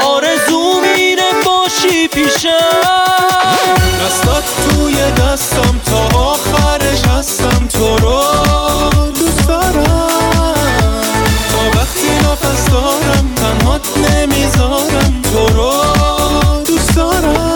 آرزوم اینه باشی پیشم. دستات توی دستم تا آخرش هستم، تو رو دوست دارم. تا وقتی نفس دارم تنهات نمیذارم، تو رو دوست دارم.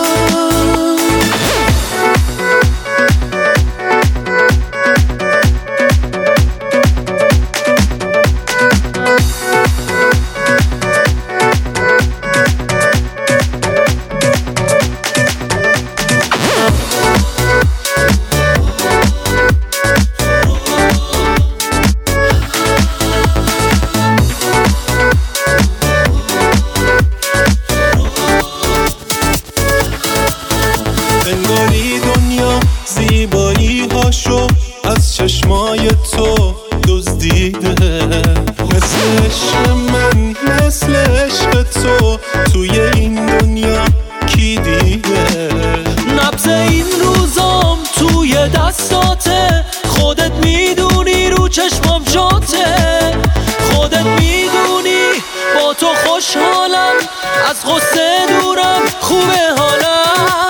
انگاری دنیا زیبایی هاشو از چشمای تو دزدیده، مثل عشق من مثل عشق تو توی این دنیا کی دیده؟ نبض این روزام توی دستاته، خودت میدونی رو چشمام جاته. خودت میدونی با تو خوشحالم، از غصه دورم خوبه حالم.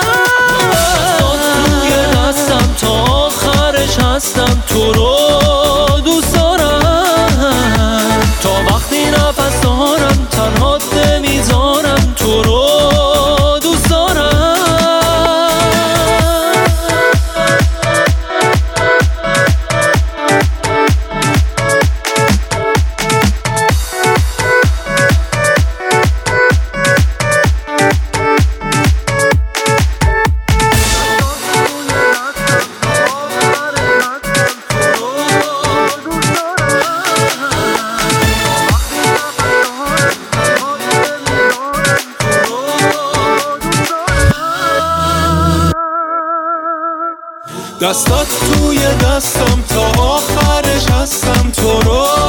تا آخرش هستم، تو رو دوست دارم. تا وقتی نفس دارم تنهات نمیذارم، تو رو دوست دارم. دستات توی دستم تا آخرش هستم، تو رو